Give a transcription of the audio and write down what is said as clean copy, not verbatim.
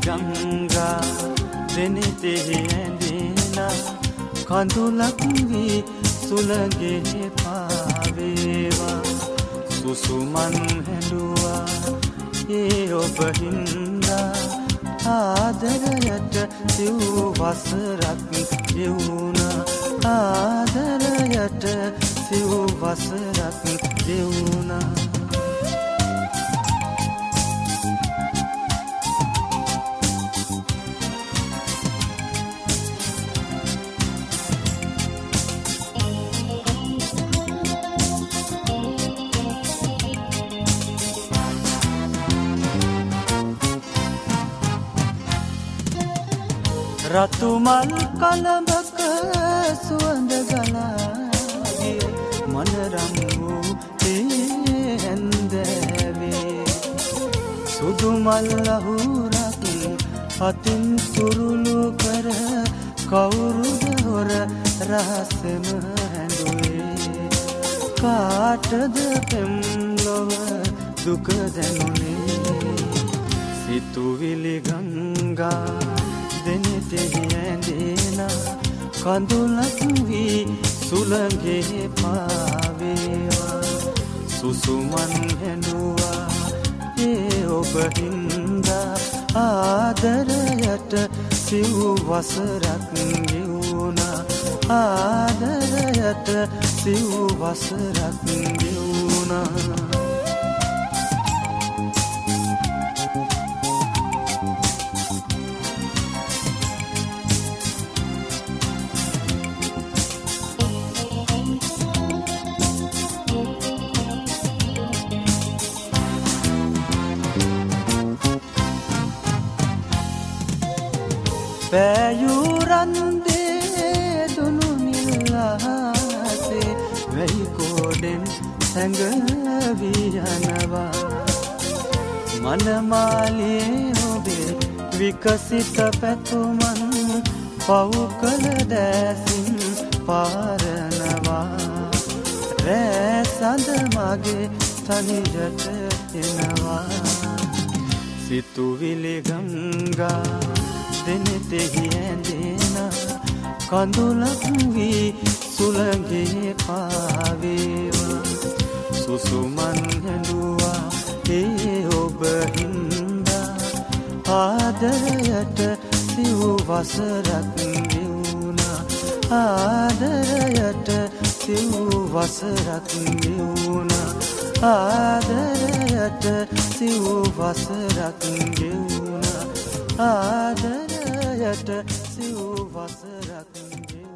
ගංගා දෙනෙතෙහි ඇඳිලා කඳුලක් වී සුළගේ පාවේවා සුසුමන් හැඬුවා ඒ ඔබ හින්දා ආදරයට සිව් වසරක් ගෙවුණා ආදරයට සිව් වසරක් ගෙවුණා රතු මල් කලඹක සුවඳ ගලාගේ මනරම් වූ ඒ හැන්දෑවේ සුදු මල් අහුරක් අතින් සුරුළු කර කවුරුද හොර රහසෙම හැඳුවේ කාටද පෙම්ලොව දුක දැනුනේ සිතුවිලි ගංගා දෙනෙතෙහි ඇඳිලා කඳුලක් වී සුළගේ පාවේවා සුසුමන් හැඬුවා ඒ ඔබ හින්දා ආදරයට සිව් වසරක් ගෙවුණා ආදරයට සිව් වසරක් ගෙවුණා පෑයුරන්දේ දුනු නිල්ලාසේ වැහිකෝඩෙන් සැඟවී යනවා මනමාලේ ඔබේ විකසිත පැතුමන් පව් කළ දැසින් පාරනවා රෑ සඳ මගේ තනියට එනවා සිතුවිලි ගංගා දෙනෙතෙහි ඇඳිලා කඳුලක් වී සුළගේ පාවේවා සුසුමන් හැඬුවා ඒ ඔබ හින්දා ආදරයට සිව් වසරක් ගෙවුණා ආදරයට සිව් වසරක් ගෙවුණා ආදරයට සිව් වසරක් ගෙවුණා ආදරයට සිව් වසරක් ගෙවුණා